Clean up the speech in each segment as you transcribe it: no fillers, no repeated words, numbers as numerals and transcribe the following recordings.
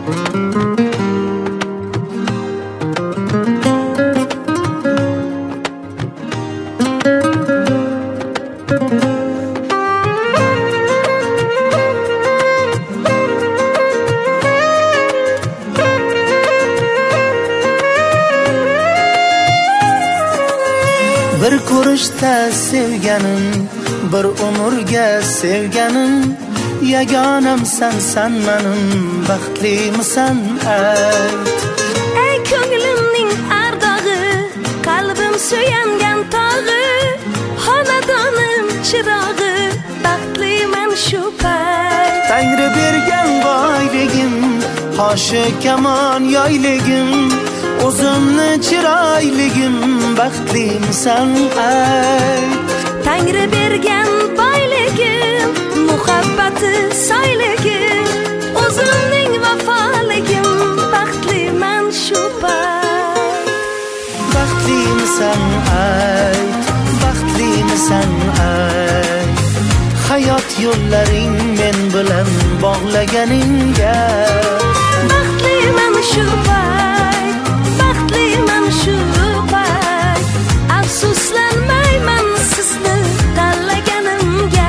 Bir ko'rishda sevganim, bir umrga sevganim, yagonamsan sen menim, baxtlimisan ayt. Ey ko'nglimning ardog'i, qalbim suyangan tog'i, xonadonim chirog'i, baxtliman shu payt. Tangri bergan boyligim, qoshi kamon yoyligim, o'zimni chiroyligim, baxtlimisan ayt. Tangri bergan boyligim, muhabbati soyligim, o'zimning vafoligim, baxtliman shu payt. Baxtlimisan ayt, baxtlimisan ayt. Hayot yo'llaring men bilan bog'laganingga baxtliman shu payt, baxtliman shu payt. Afsuslanmayman sizni tanlaganimga.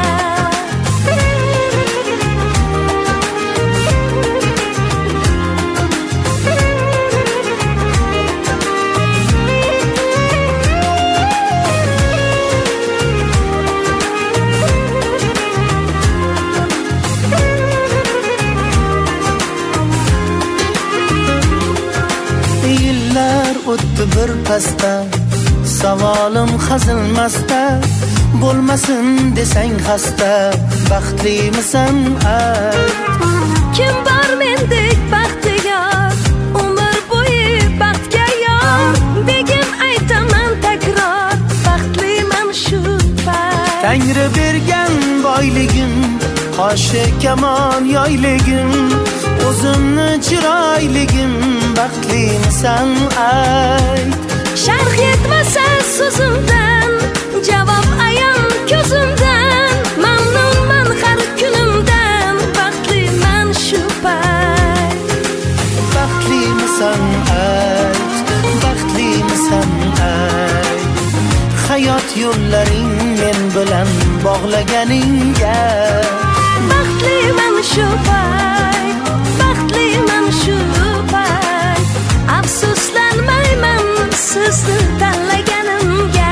Yillar o'tdi bir pasda, savolim hazilmasda, bo'lmasin desang xasta, baxtlimisan ayt. Kim bor mendek baxtiyor, umr bo'yi baxtga yor, begim aytaman takror, baxtliman shu payt. Tangri bergan boyligim, qoshi kamon yoyligim, o'zimni chiroyligim, baxtlimisan ayt. Sharh yetmasa so'zimdan, javob ayon ko'zimdan, mamnunman har kunimdan, baxtliman shu payt. Baxtlimisan ayt, baxtlimisan ayt. Hayot yo'llaring men bilan bog'laganingga baxtliman shu payt, baxtliman shu payt. Afsuslanmayman sizni tanlaganimga.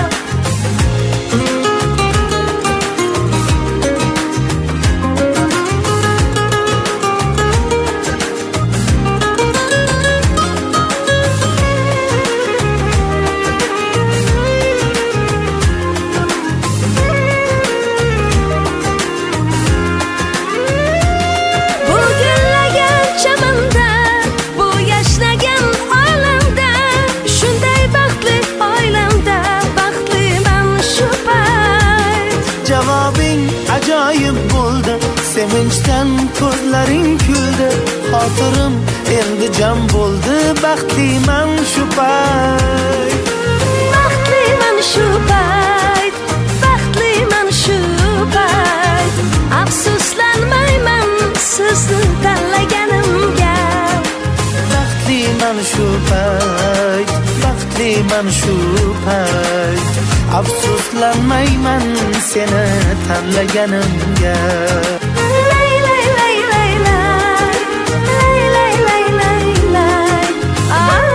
Bu gullagan chamanda, bu yashnagan olamda, shunday baxtli oilamda, baxtliman shu payt. javobing ajoyib bo'ldi, sevinchdan ko'zlaring kuldi, xotirim endi jam bo'ldi, baxtliman shu payt. Baxtliman shu payt, baxtliman shu payt. Afsuslanmayman sizni tanlaganimga. Baxtliman shu payt, baxtliman shu payt. Afsuslanmayman seni tanlaganimga. Lay lay lay lay lay, lay lay lay lay lay. Ay,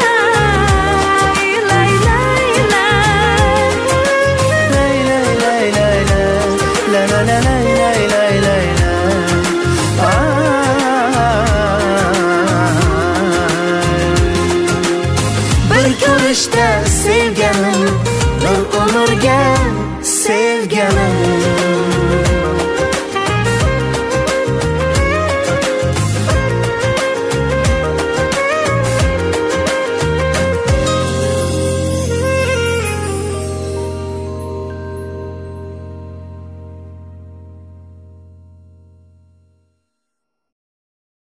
lay lay lay. Lay lay lay lay lay, la la la lay lay lay lay lay. Bir ko'rishda sevganim, bir umrga sevganim.